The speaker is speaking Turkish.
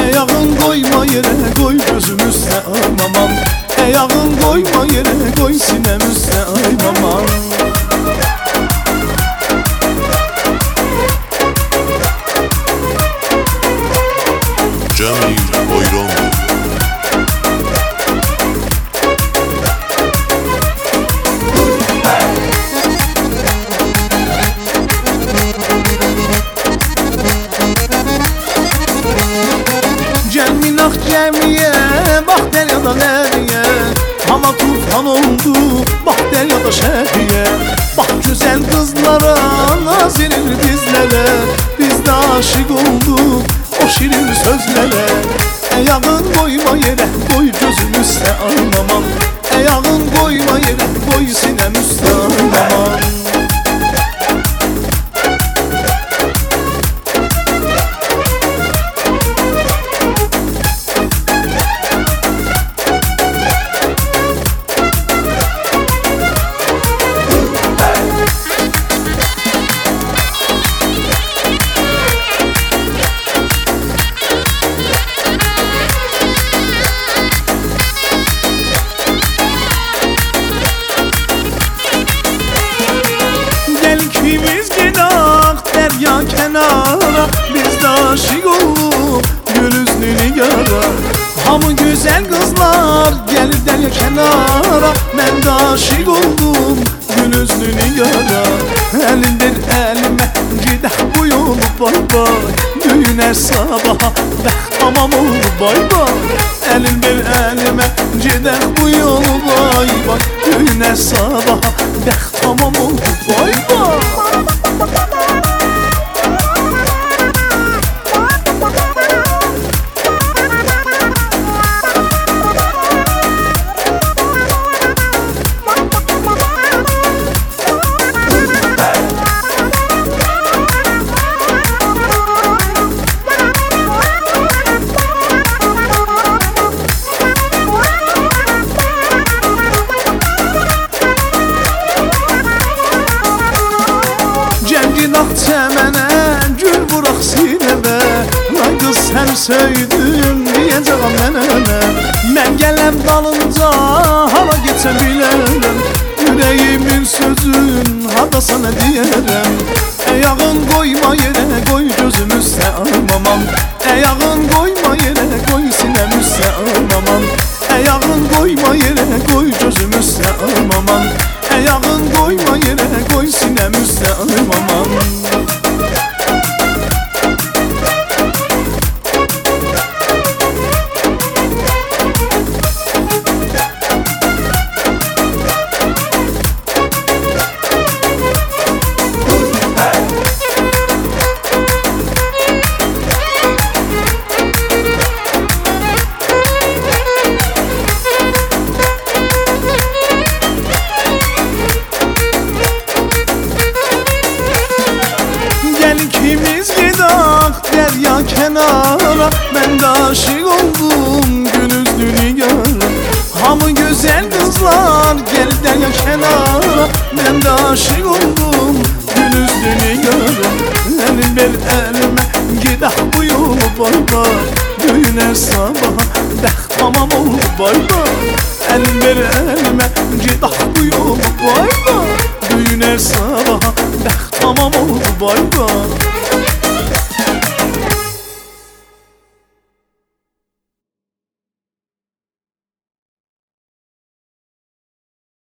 Ayağın koyma yere koy gözüm üstüne aman. Ayağın koyma yere koy sinem üstüne aman. Cemil Bayram. Cemilah cemiye bak deryadan eriye. Hava tufan oldu bak deryada şehriye. Bak güzel kızlara nazilir dizlere. Biz de aşık olduk o şirin sözlere. Ayağın koyma yere koy gözüm üstüne aman. Ayağın koyma yere koy sinem üstüne aman. Derya kenara biz de aşık olduk gül üznünü yara. Hamı güzel kızlar gelir derya kenara. Ben de aşık oldum gül üznünü yara. Elindir elime gidek bu yolu bay bay. Düğüne sabaha bek tamam oldu bay bay. Elindir elime gidek bu yolu bay bay. Düğüne sabaha bek tamam oldu bay bay. Çəmənə gül vuraq sinəmə. Ay qız sən söydün deyəcəm mənə. Mən gələm dalınca hava geçə bilərəm. Ürəyimin sözün hada sana deyərəm. Ayağın koyma yere koy gözüm üstə aman. Ayağın koyma yere koy sinem üstə aman. Ayağın koyma yere koy gözüm üstə aman. Ayağın koyma yere koy sinem üstə aman. Derya kenara ben de aşık oldum gül üznünü yara. Hamı güzel kızlar gel derya kenara. Ben de aşık oldum gül üznünü yara. Elin ver elime gidek bu yolu bay bay. Düğüne sabaha bek tamam oldu bay bay. Elin ver elime gidek bu yolu bay bay. Düğüne sabaha bek tamam oldu bay bay.